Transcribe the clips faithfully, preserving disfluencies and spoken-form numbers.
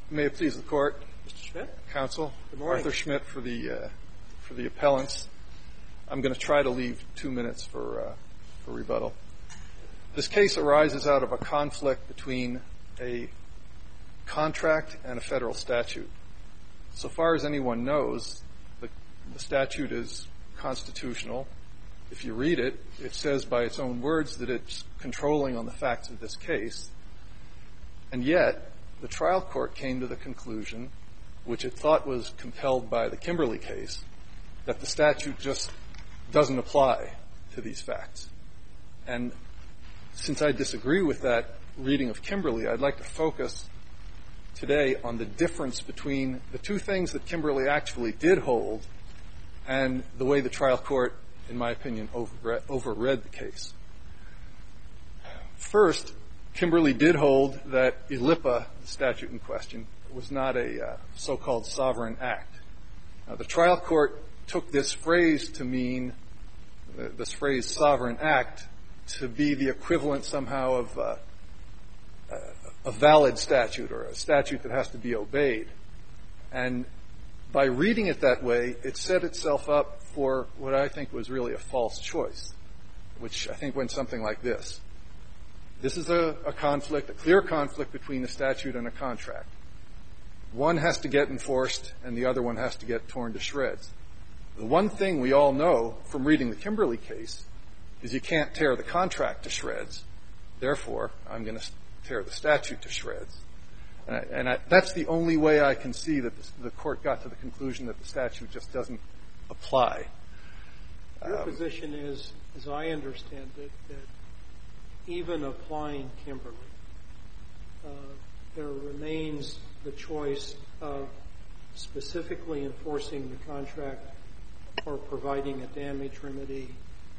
May it please the Court, Mister Schmidt. Counsel. Good morning. Arthur Schmidt for the uh, for the appellants. I'm going to try to leave two minutes for uh, for rebuttal. This case arises out of a conflict between a contract and a federal statute. So far as anyone knows, the, the statute is constitutional. If you read it, it says by its own words that it's controlling on the facts of this case. And yet, the trial court came to the conclusion, which it thought was compelled by the Kimberly case, that the statute just doesn't apply to these facts. And since I disagree with that reading of Kimberly, I'd like to focus today on the difference between the two things that Kimberly actually did hold and the way the trial court, in my opinion, overread, overread the case. First, Kimberly did hold that I L I P A, the statute in question, was not a uh, so-called sovereign act. Now, the trial court took this phrase to mean, uh, this phrase sovereign act, to be the equivalent somehow of uh, a valid statute or a statute that has to be obeyed. And by reading it that way, it set itself up for what I think was really a false choice, which I think went something like this. This is a, a conflict, a clear conflict between a statute and a contract. One has to get enforced and the other one has to get torn to shreds. The one thing we all know from reading the Kimberly case is you can't tear the contract to shreds. Therefore, I'm going to tear the statute to shreds. And, I, and I, that's the only way I can see that the, the court got to the conclusion that the statute just doesn't apply. Your um, position is, as I understand it, that even applying Kimberly, uh, there remains the choice of specifically enforcing the contract or providing a damage remedy.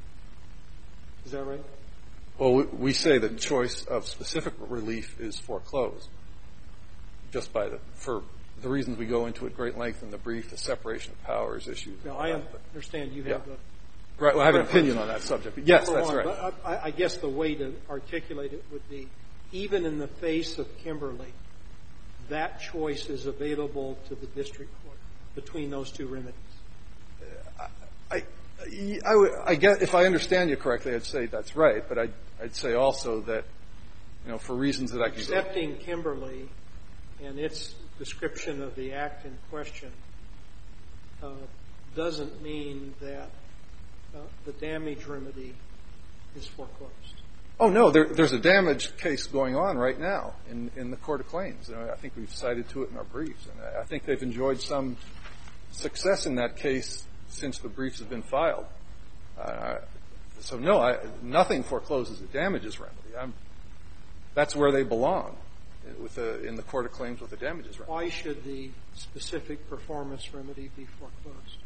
Is that right? Well, we say the choice of specific relief is foreclosed, just by the for the reasons we go into at great length in the brief, the separation of powers issue. Now, I understand you have yeah. a right. Well, I have an opinion on that subject. But yes, that's on, right. But I, I guess the way to articulate it would be, even in the face of Kimberly, that choice is available to the district court between those two remedies. Uh, I, I, I, would, I get, if I understand you correctly, I'd say that's right. But I'd, I'd say also that, you know, for reasons that I can accepting Kimberly and its description of the act in question uh, doesn't mean that uh, the damage remedy is foreclosed. Oh, no, there, there's a damage case going on right now in, in the Court of Claims. You know, I think we've cited to it in our briefs. And I, I think they've enjoyed some success in that case since the briefs have been filed. Uh, so, no, I, nothing forecloses a damages remedy. I'm, that's where they belong, with the, in the Court of Claims with the damages remedy. Why should the specific performance remedy be foreclosed?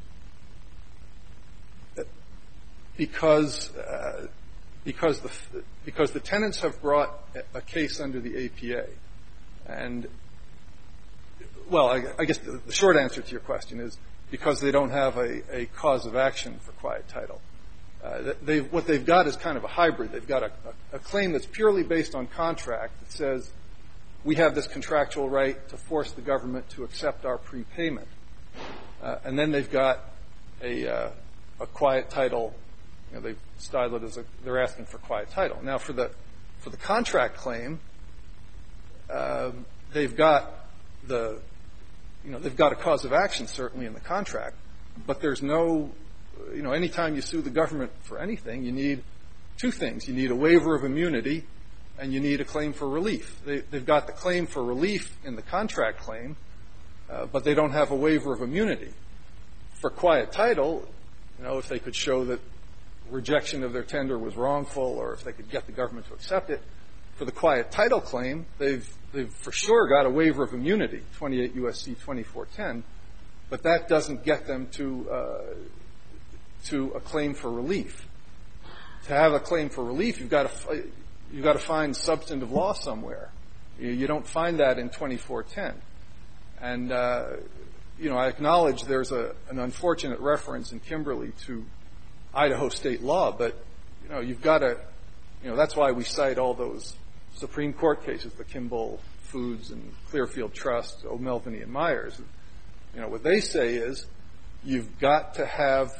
Because uh, because the because the tenants have brought a case under the A P A, and well, I, I guess the, the short answer to your question is because they don't have a, a cause of action for quiet title. Uh, they what they've got is kind of a hybrid. They've got a, a, a claim that's purely based on contract that says we have this contractual right to force the government to accept our prepayment, uh, and then they've got a uh, a quiet title. You know, they've styled it as a, they're asking for quiet title. Now, for the for the contract claim, uh, they've got the, you know, they've got a cause of action certainly in the contract, but there's no, you know, anytime you sue the government for anything, you need two things: you need a waiver of immunity, and you need a claim for relief. They, they've got the claim for relief in the contract claim, uh, but they don't have a waiver of immunity. For quiet title, you know, if they could show that rejection of their tender was wrongful, or if they could get the government to accept it. For the quiet title claim, they've they've for sure got a waiver of immunity, twenty-eight U S C twenty-four ten, but that doesn't get them to uh, to a claim for relief. To have a claim for relief, you've got to you've got to find substantive law somewhere. You, you don't find that in twenty-four ten, and uh, you know I acknowledge there's a an unfortunate reference in Kimberly to Idaho state law, but, you know, you've got to, you know, that's why we cite all those Supreme Court cases, the Kimball, Foods and Clearfield Trust, O'Melveny and Myers. You know, what they say is you've got to have,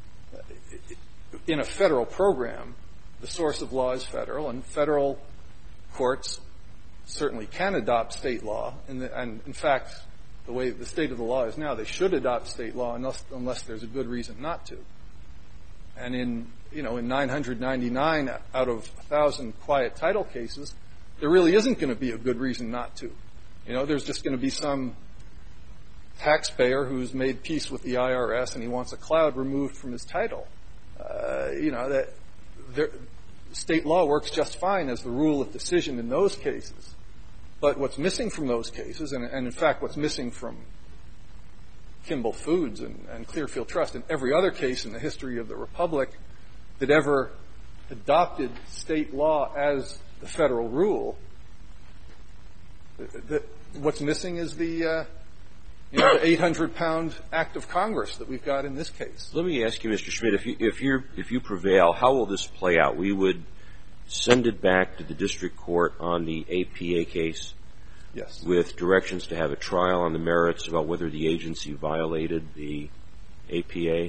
in a federal program, the source of law is federal, and federal courts certainly can adopt state law. And, the, and in fact, the way the state of the law is now, they should adopt state law unless, unless there's a good reason not to. And in, you know, in nine hundred ninety-nine out of one thousand quiet title cases, there really isn't going to be a good reason not to. You know, there's just going to be some taxpayer who's made peace with the I R S and he wants a cloud removed from his title. Uh, you know, that there, state law works just fine as the rule of decision in those cases. But what's missing from those cases, and, and in fact what's missing from Kimball Foods and, and Clearfield Trust and every other case in the history of the Republic that ever adopted state law as the federal rule, the, the, what's missing is the, uh, you know, the eight hundred pound act of Congress that we've got in this case. Let me ask you, Mister Schmidt, if you, if you're, if you prevail, how will this play out? We would send it back to the district court on the A P A case? Yes. With directions to have a trial on the merits about whether the agency violated the A P A?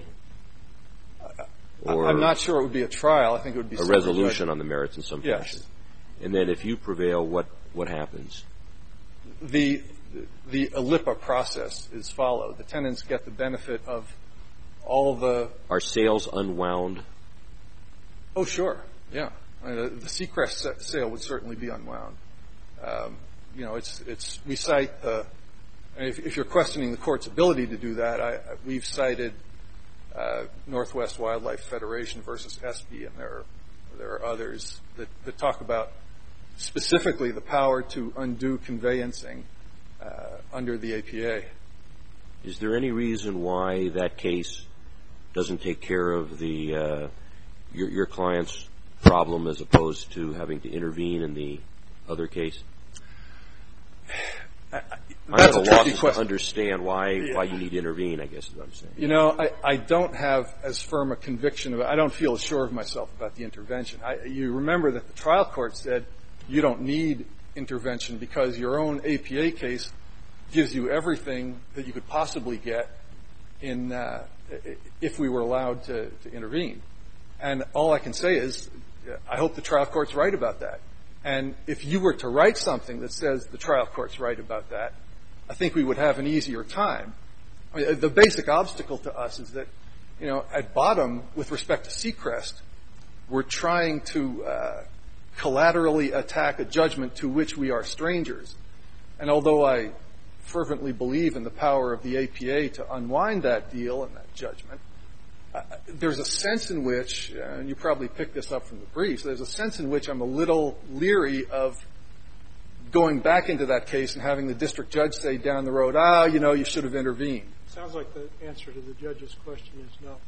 Or I'm not sure it would be a trial. I think it would be a resolution on the merits in some yes. fashion. And then if you prevail, what, what happens? The, the A L I P A process is followed. The tenants get the benefit of all the... Are sales unwound? Oh, sure. Yeah. I mean, the Seacrest sale would certainly be unwound. Um, you know, it's, it's, we cite the, if, if you're questioning the court's ability to do that, I, we've cited uh, Northwest Wildlife Federation versus S B, and there are, there are others that, that talk about specifically the power to undo conveyancing uh, under the A P A. Is there any reason why that case doesn't take care of the uh, your, your client's problem as opposed to having to intervene in the other case? I, I'm at a loss to question. understand why yeah. why you need to intervene, I guess is what I'm saying. You know, I, I don't have as firm a conviction of it. I don't feel as sure of myself about the intervention. I, you remember that the trial court said you don't need intervention because your own A P A case gives you everything that you could possibly get in uh, if we were allowed to, to intervene. And all I can say is I hope the trial court's right about that. And if you were to write something that says the trial court's right about that, I think we would have an easier time. I mean, the basic obstacle to us is that, you know, at bottom, with respect to Seacrest, we're trying to uh, collaterally attack a judgment to which we are strangers. And although I fervently believe in the power of the A P A to unwind that deal and that judgment, uh, there's a sense in which, uh, and you probably picked this up from the briefs, there's a sense in which I'm a little leery of going back into that case and having the district judge say down the road, ah, you know, you should have intervened. Sounds like the answer to the judge's question is no.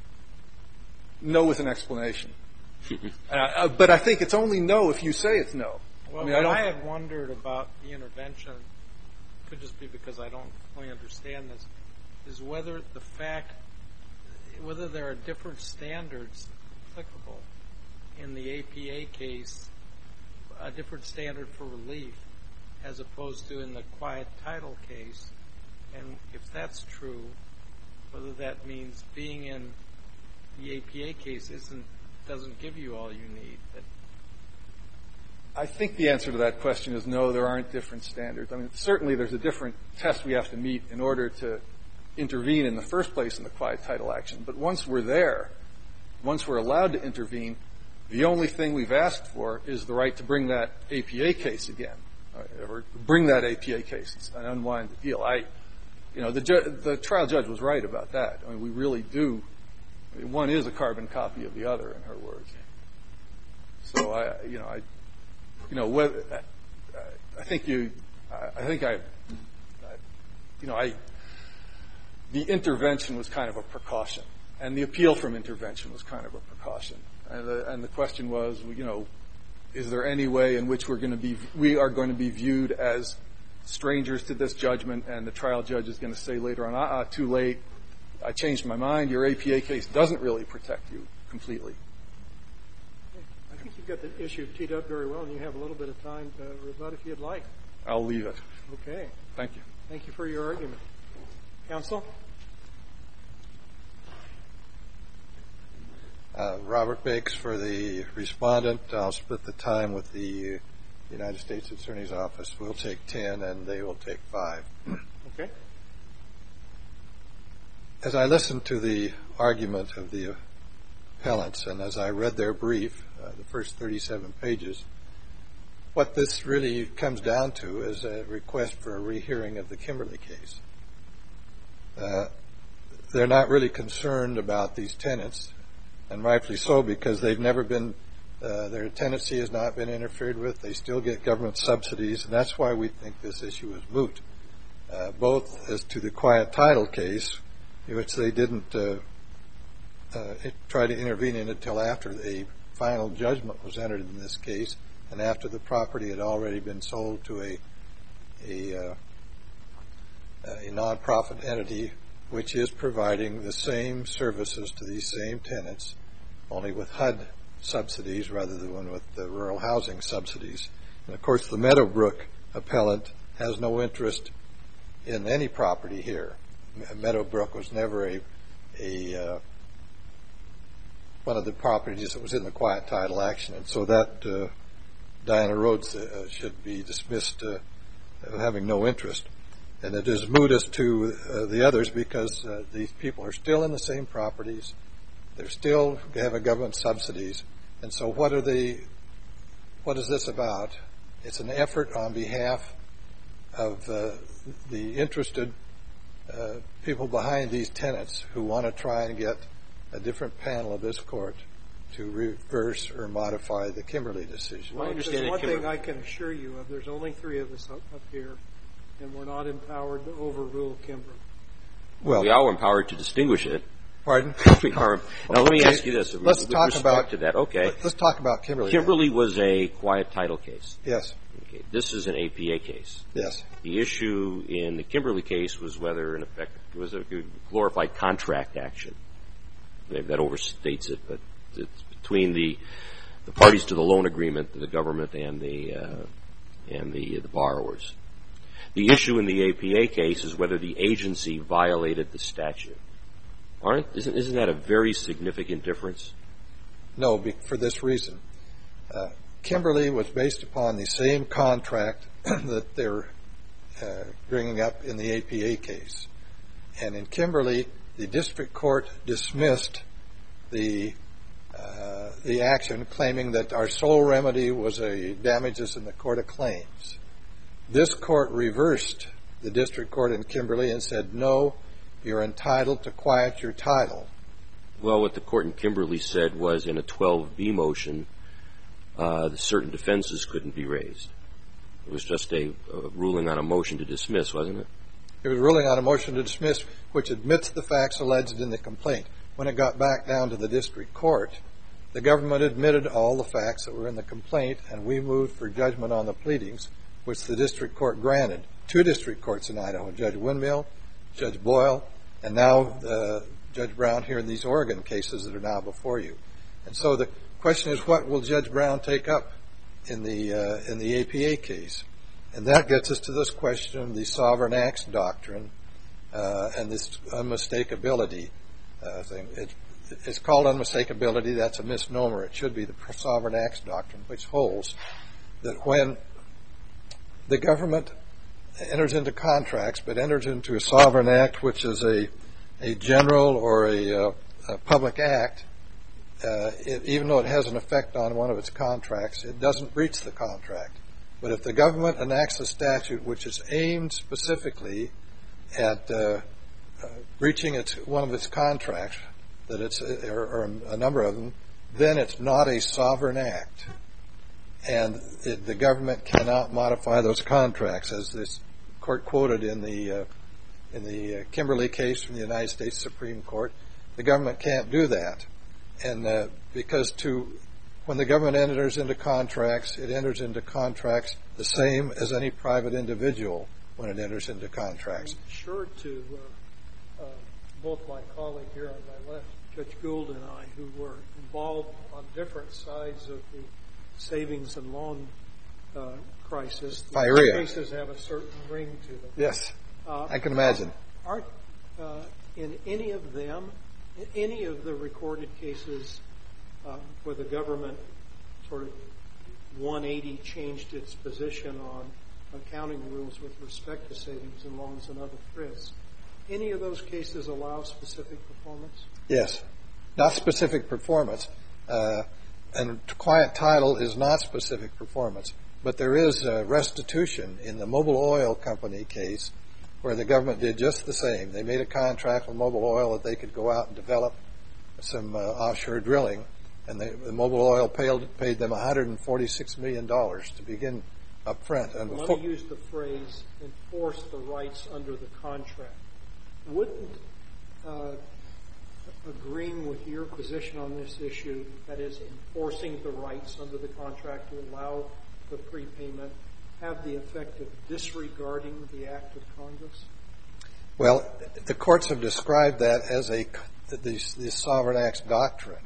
No with an explanation. uh, but I think it's only no if you say it's no. Well, I mean, what I, don't I had wondered about the intervention, could just be because I don't fully understand this, is whether the fact, whether there are different standards applicable in the A P A case, a different standard for relief as opposed to in the quiet title case. And if that's true, whether that means being in the A P A case isn't doesn't give you all you need. That I think the answer to that question is no, there aren't different standards. I mean, certainly there's a different test we have to meet in order to intervene in the first place in the quiet title action. But once we're there, once we're allowed to intervene, the only thing we've asked for is the right to bring that A P A case again, or bring that A P A case and unwind the deal. I, you know, the, ju- the trial judge was right about that. I mean, we really do. I mean, one is a carbon copy of the other, in her words. So I, you know, I, you know, whether, I think you, I think I, I, you know, I, the intervention was kind of a precaution, and the appeal from intervention was kind of a precaution. And the, and the question was, you know, is there any way in which we're going to be, we are going to be viewed as strangers to this judgment, and the trial judge is going to say later on, ah, too late, I changed my mind, your A P A case doesn't really protect you completely. I think you've got the issue teed up very well, and you have a little bit of time to rebut if you'd like. I'll leave it. Okay. Thank you. Thank you for your argument. Counsel? Uh, Robert Bakes for the respondent. I'll split the time with the United States Attorney's Office. We'll take ten and they will take five. Okay. As I listened to the argument of the appellants and as I read their brief, uh, the first thirty-seven pages, what this really comes down to is a request for a rehearing of the Kimberly case. Uh, they're not really concerned about these tenants, and rightfully so, because they've never been, uh, their tenancy has not been interfered with. They still get government subsidies, and that's why we think this issue is moot. Uh, both as to the quiet title case, which they didn't uh, uh, try to intervene in until after a final judgment was entered in this case, and after the property had already been sold to a a, uh, a non-profit entity, which is providing the same services to these same tenants, only with H U D subsidies rather than with the rural housing subsidies. And of course, the Meadowbrook appellant has no interest in any property here. Meadowbrook was never a, a uh, one of the properties that was in the quiet title action, and so that uh, Diana Rhodes uh, should be dismissed uh, having no interest. And it is moot as to uh, the others because uh, these people are still in the same properties. They're still having government subsidies. And so what are they, what is this about? It's an effort on behalf of uh, the interested uh, people behind these tenants who want to try and get a different panel of this court to reverse or modify the Kimberly decision. Well, there's one thing I can assure you of. There's only three of us up, up here, and we're not empowered to overrule Kimberly. Well, we are empowered to distinguish it. Pardon? We are. Now, let me ask you this. Let's with talk about to that. Okay. Let's talk about Kimberly. Kimberly was a quiet title case. Yes. Okay. This is an A P A case. Yes. The issue in the Kimberly case was whether, in effect, it was a glorified contract action. Maybe that overstates it, but it's between the the parties to the loan agreement, the government and the uh, and the the borrowers. The issue in the A P A case is whether the agency violated the statute. Aren't isn't isn't that a very significant difference? No, be, for this reason. Uh, Kimberly was based upon the same contract that they're uh, bringing up in the A P A case, and in Kimberly, the district court dismissed the uh, the action, claiming that our sole remedy was a damages in the court of claims. This court reversed the district court in Kimberly and said, no, you're entitled to quiet your title. Well, what the court in Kimberly said was in a twelve B motion, uh, certain defenses couldn't be raised. It was just a, a ruling on a motion to dismiss, wasn't it? It was a ruling on a motion to dismiss, which admits the facts alleged in the complaint. When it got back down to the district court, the government admitted all the facts that were in the complaint, and we moved for judgment on the pleadings, which the district court granted. Two district courts in Idaho, Judge Windmill, Judge Boyle, and now uh, Judge Brown here in these Oregon cases that are now before you. And so the question is, what will Judge Brown take up in the uh, in the A P A case? And that gets us to this question of the sovereign acts doctrine uh, and this unmistakability uh, thing. It, it's called unmistakability. That's a misnomer. It should be the sovereign acts doctrine, which holds that when the government enters into contracts, but enters into a sovereign act, which is a a general or a, uh, a public act, uh, it, even though it has an effect on one of its contracts, it doesn't breach the contract. But if the government enacts a statute which is aimed specifically at uh, uh, breaching its, one of its contracts, that it's or, or a number of them, then it's not a sovereign act, and it, the government cannot modify those contracts, as this court quoted in the uh, in the uh, Kimberly case from the United States Supreme Court. The government can't do that, and uh, because to when the government enters into contracts, it enters into contracts the same as any private individual when it enters into contracts. I'm sure to uh, uh, both my colleague here on my left, Judge Gould, and I, who were involved on different sides of the savings and loan uh, crisis. Firea. Cases have a certain ring to them. Yes, Uh, I can imagine. Aren't uh, in any of them, in any of the recorded cases uh, where the government sort of one eighty changed its position on accounting rules with respect to savings and loans and other thrifts, any of those cases allow specific performance? Yes, not specific performance. Uh, and quiet title is not specific performance. But there is uh, restitution in the Mobil Oil Company case where the government did just the same. They made a contract with Mobil Oil that they could go out and develop some uh, offshore drilling, and they, the Mobil Oil paid, paid them one hundred forty-six million dollars to begin up front. And Let before, me use the phrase enforce the rights under the contract. Wouldn't uh, agreeing with your position on this issue, that is enforcing the rights under the contract to allow the prepayment, have the effect of disregarding the act of Congress? Well, the courts have described that as a, the, the Sovereign Acts doctrine,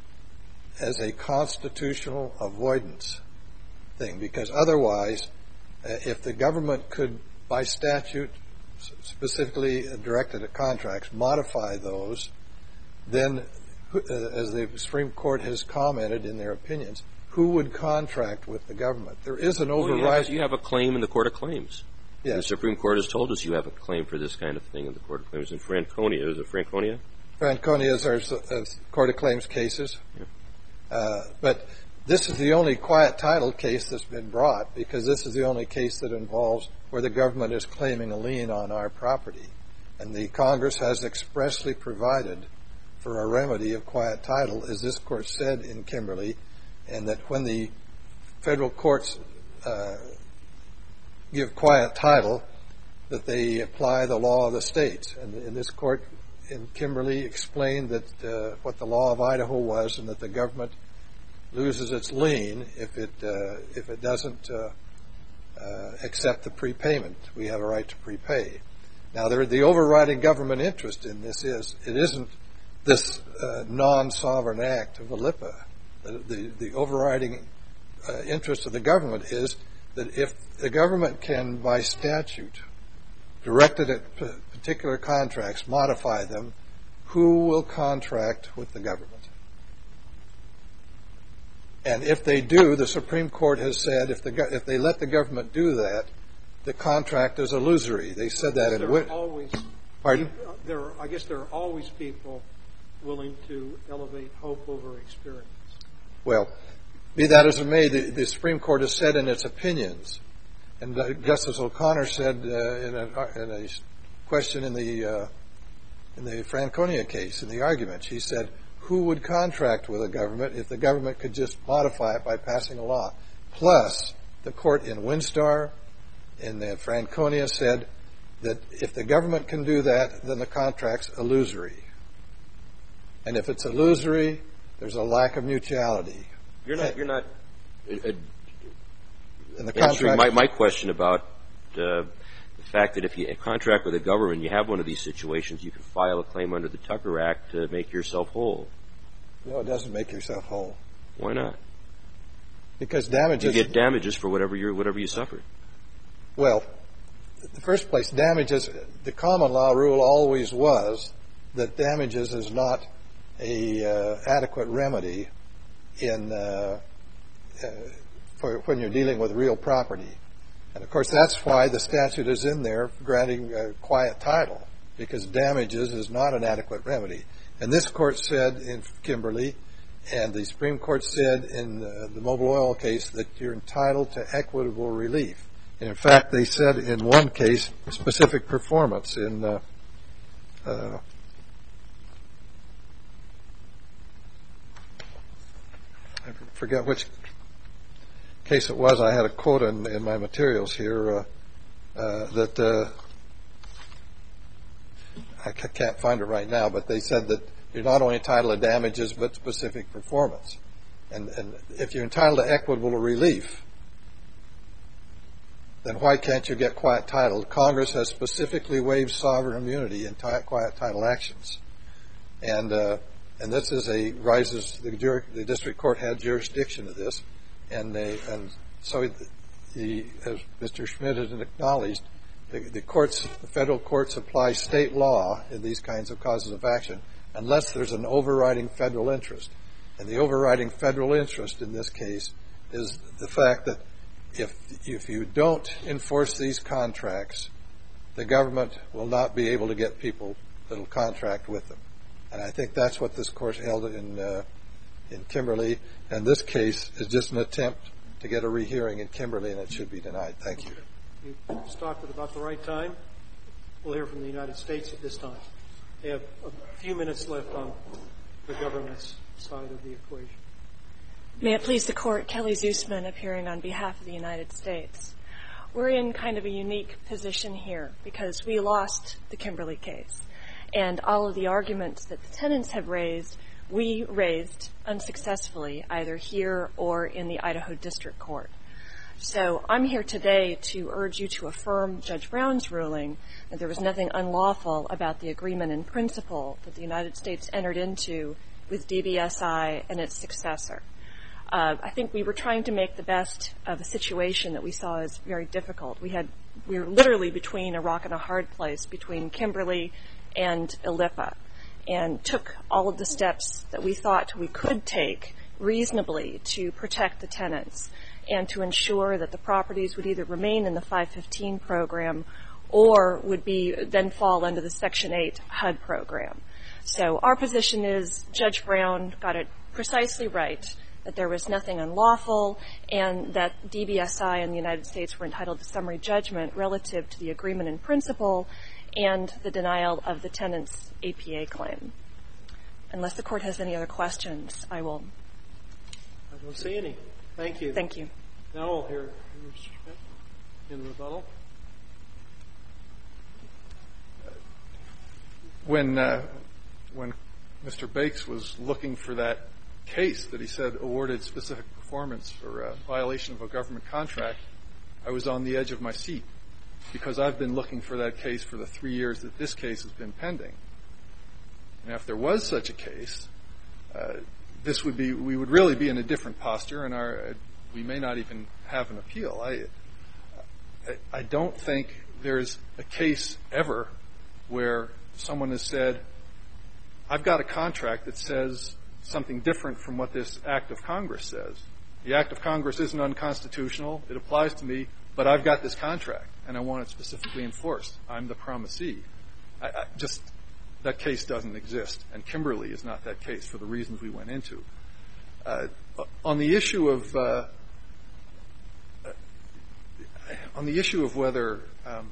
as a constitutional avoidance thing, because otherwise, uh, if the government could, by statute, specifically directed at contracts, modify those, then, uh, as the Supreme Court has commented in their opinions, who would contract with the government? There is an override. Well, you, have, you have a claim in the Court of Claims. Yes. The Supreme Court has told us you have a claim for this kind of thing in the Court of Claims. In Franconia, is it Franconia? Franconia is our uh, Court of Claims cases. Yeah. Uh, but this is the only quiet title case that's been brought, because this is the only case that involves where the government is claiming a lien on our property. And the Congress has expressly provided for a remedy of quiet title, as this Court said in Kimberly, and that when the federal courts uh, give quiet title, that they apply the law of the states. And in this Court in Kimberly explained that uh, what the law of Idaho was, and that the government loses its lien if it uh, if it doesn't uh, uh, accept the prepayment. We have a right to prepay. Now, there, the overriding government interest in this is it isn't this uh, non-sovereign act of the L I P A. The, the, the overriding uh, interest of the government is that if the government can, by statute, directed at p- particular contracts, modify them, who will contract with the government? And if they do, the Supreme Court has said if, the, if they let the government do that, the contract is illusory. They said that in Whit. Always, Pardon? There, are, I guess there are always people willing to elevate hope over experience. Well, be that as it may, the, the Supreme Court has said in its opinions, and uh, Justice O'Connor said uh, in, a, in a question in the uh, in the Franconia case, in the argument, she said, who would contract with a government if the government could just modify it by passing a law? Plus, the court in Winstar, in the Franconia, said that if the government can do that, then the contract's illusory. And if it's illusory, there's a lack of mutuality. You're not. You're not uh, and the answering contract, my, my question about uh, the fact that if you contract with the government, you have one of these situations, you can file a claim under the Tucker Act to make yourself whole. No, it doesn't make yourself whole. Why not? Because damages. You get damages for whatever you whatever you suffered. Well, in the first place, damages. The common law rule always was that damages is not a uh, adequate remedy in uh, uh, for when you're dealing with real property. And of course, that's why the statute is in there granting a quiet title, because damages is not an adequate remedy. And this court said in Kimberly, and the Supreme Court said in the, the Mobil Oil case, that you're entitled to equitable relief. And in fact, they said in one case, specific performance in uh, uh, I forget which case it was. I had a quote in, in my materials here uh, uh, that uh, I c- can't find it right now, but they said that you're not only entitled to damages but specific performance. And, and if you're entitled to equitable relief, then why can't you get quiet title? Congress has specifically waived sovereign immunity in t- quiet title actions. And uh, and this is a rises the, jur- the district court had jurisdiction of this, and they and so the, as Mister Schmidt has acknowledged, the, the courts, the federal courts apply state law in these kinds of causes of action unless there's an overriding federal interest. And the overriding federal interest in this case is the fact that if if you don't enforce these contracts, the government will not be able to get people that will contract with them. And I think that's what this court held in uh, in Kimberly. And this case is just an attempt to get a rehearing in Kimberly, and it should be denied. Thank you. You stopped at about the right time. We'll hear from the United States at this time. They have a few minutes left on the government's side of the equation. May it please the Court, Kelly Zusman appearing on behalf of the United States. We're in kind of a unique position here because we lost the Kimberly case. And all of the arguments that the tenants have raised, we raised unsuccessfully, either here or in the Idaho District Court. So I'm here today to urge you to affirm Judge Brown's ruling that there was nothing unlawful about the agreement in principle that the United States entered into with D B S I and its successor. Uh, I think we were trying to make the best of a situation that we saw as very difficult. We had, we were literally between a rock and a hard place between Kimberly and I L I P A, and took all of the steps that we thought we could take reasonably to protect the tenants and to ensure that the properties would either remain in the five fifteen program or would be then fall under the Section eight H U D program. So our position is Judge Brown got it precisely right, that there was nothing unlawful, and that D B S I and the United States were entitled to summary judgment relative to the agreement in principle and the denial of the tenant's A P A claim. Unless the Court has any other questions, I will. I don't see any. Thank you. Thank you. Now we'll hear Mister Schmidt in rebuttal. When, uh, when Mister Bakes was looking for that case that he said awarded specific performance for a violation of a government contract, I was on the edge of my seat because I've been looking for that case for the three years that this case has been pending. And if there was such a case, uh, this would be, we would really be in a different posture, and our, uh, we may not even have an appeal. I, I, I don't think there's a case ever where someone has said, I've got a contract that says something different from what this act of Congress says. The act of Congress isn't unconstitutional. It applies to me, but I've got this contract, and I want it specifically enforced. I'm the promisee. I, I just, that case doesn't exist, and Kimberly is not that case for the reasons we went into. Uh, on the issue of uh, on the issue of whether um,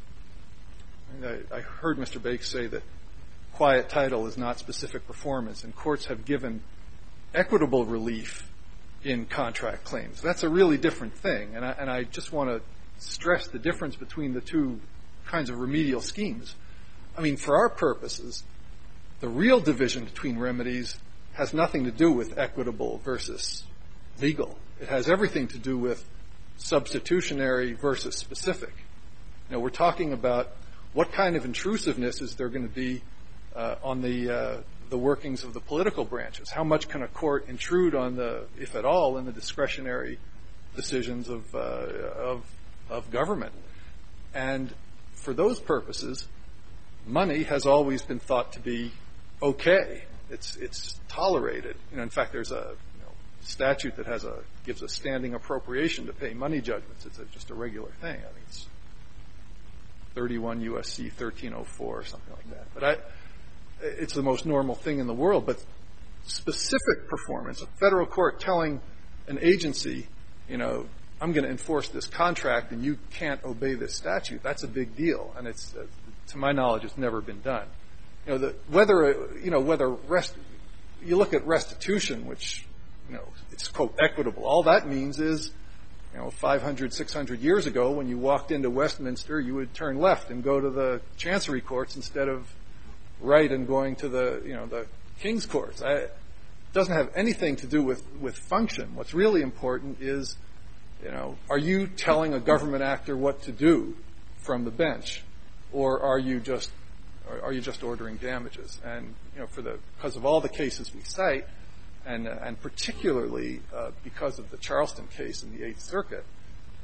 I, I heard Mister Bakes say that quiet title is not specific performance, and courts have given equitable relief in contract claims. That's a really different thing, and I, and I just want to stress the difference between the two kinds of remedial schemes. I mean, for our purposes, the real division between remedies has nothing to do with equitable versus legal. It has everything to do with substitutionary versus specific. Now, we're talking about what kind of intrusiveness is there going to be uh, on the uh, the workings of the political branches. How much can a court intrude on the, if at all, in the discretionary decisions of uh, of of government? And for those purposes, money has always been thought to be okay. It's it's tolerated. You know, in fact, there's a you know, statute that has a gives a standing appropriation to pay money judgments. It's a, just a regular thing. I think it's thirty-one U S C thirteen oh four or something like that. But I, it's the most normal thing in the world. But specific performance, a federal court telling an agency, you know, I'm going to enforce this contract and you can't obey this statute, that's a big deal. And it's, uh, to my knowledge, it's never been done. You know, the, whether, you know, whether rest, you look at restitution, which, you know, it's, quote, equitable. All that means is, you know, five hundred, six hundred years ago, when you walked into Westminster, you would turn left and go to the Chancery courts instead of right and going to the, you know, the King's courts. I, it doesn't have anything to do with, with function. What's really important is, you know, are you telling a government actor what to do from the bench, or are you just Or are you just ordering damages? And, you know, for the, because of all the cases we cite, and, uh, and particularly uh, because of the Charleston case in the Eighth Circuit,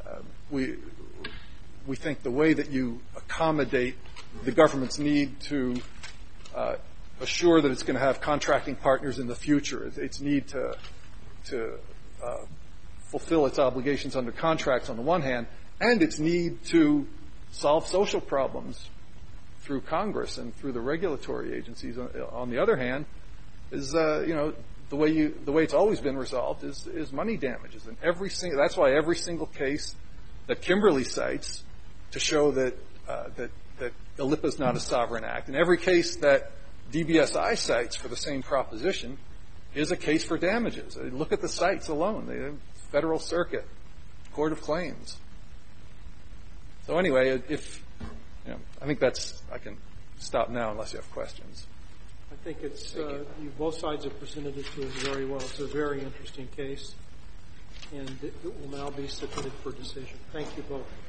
Uh, we we think the way that you accommodate the government's need to uh, assure that it's going to have contracting partners in the future, its need to to uh, fulfill its obligations under contracts on the one hand, and its need to solve social problems through Congress and through the regulatory agencies on the other hand, is uh, you know the way you the way it's always been resolved is is money damages. And every single that's why every single case that Kimberly cites to show that uh, that that I L I P A is not a sovereign act, and every case that D B S I cites for the same proposition is a case for damages. Look at the cites alone: the Federal Circuit, Court of Claims. So anyway, if you know, I think that's I can stop now unless you have questions. I think it's uh, you, both sides have presented it to us very well. It's a very interesting case, and it will now be submitted for decision. Thank you both.